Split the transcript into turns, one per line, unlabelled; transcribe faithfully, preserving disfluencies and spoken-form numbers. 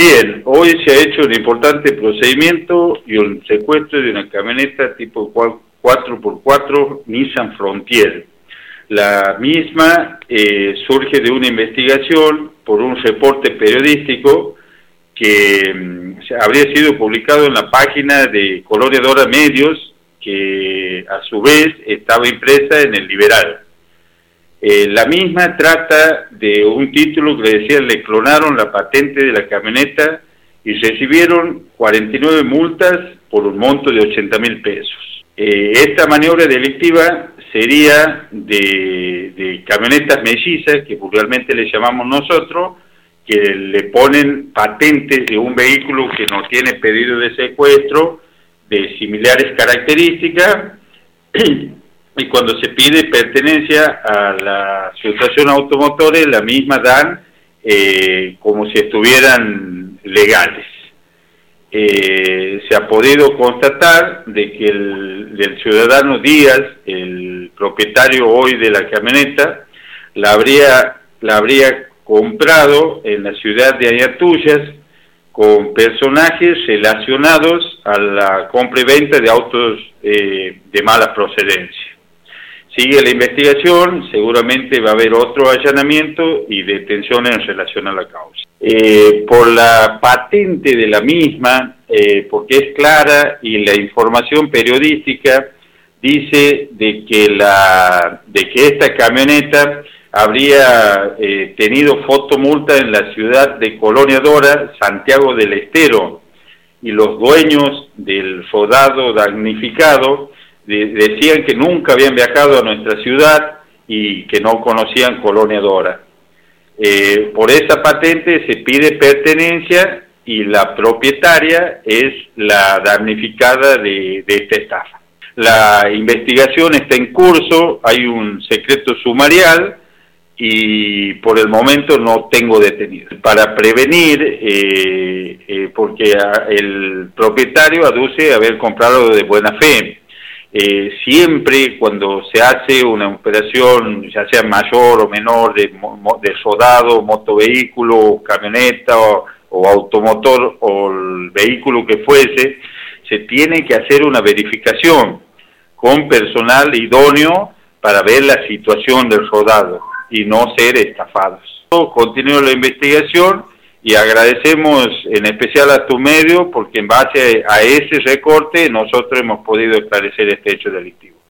Bien, hoy se ha hecho un importante procedimiento y un secuestro de una camioneta tipo cuatro por cuatro Nissan Frontier. La misma eh, surge de una investigación por un reporte periodístico que mm, habría sido publicado en la página de Colonia Dora Medios, que a su vez estaba impresa en El Liberal. Eh, la misma trata de un título que decía: le clonaron la patente de la camioneta y recibieron cuarenta y nueve multas por un monto de ochenta mil pesos. Eh, esta maniobra delictiva sería de, de camionetas mellizas, que vulgarmente le llamamos nosotros, que le ponen patentes de un vehículo que no tiene pedido de secuestro, de similares características, y cuando se pide pertenencia a la Asociación Automotores, la misma dan eh, como si estuvieran legales. Eh, se ha podido constatar de que el del ciudadano Díaz, el propietario hoy de la camioneta, la habría, la habría comprado en la ciudad de Ayatuyas con personajes relacionados a la compra y venta de autos eh, de mala procedencia. Sigue la investigación, seguramente va a haber otro allanamiento y detención en relación a la causa. Eh, por la patente de la misma, eh, porque es clara y la información periodística dice de que, la, de que esta camioneta habría eh, tenido fotomulta en la ciudad de Colonia Dora, Santiago del Estero, y los dueños del rodado damnificado de, decían que nunca habían viajado a nuestra ciudad y que no conocían Colonia Dora. Eh, por esa patente se pide pertenencia y la propietaria es la damnificada de, de esta estafa. La investigación está en curso, hay un secreto sumarial y por el momento no tengo detenido. Para prevenir, eh, eh, porque el propietario aduce haber comprado de buena fe. Eh, siempre cuando se hace una operación, ya sea mayor o menor, de, de rodado, motovehículo, camioneta o, o automotor o el vehículo que fuese, se tiene que hacer una verificación con personal idóneo para ver la situación del rodado y no ser estafados. Continúa la investigación y agradecemos en especial a tu medio porque en base a ese recorte nosotros hemos podido esclarecer este hecho delictivo.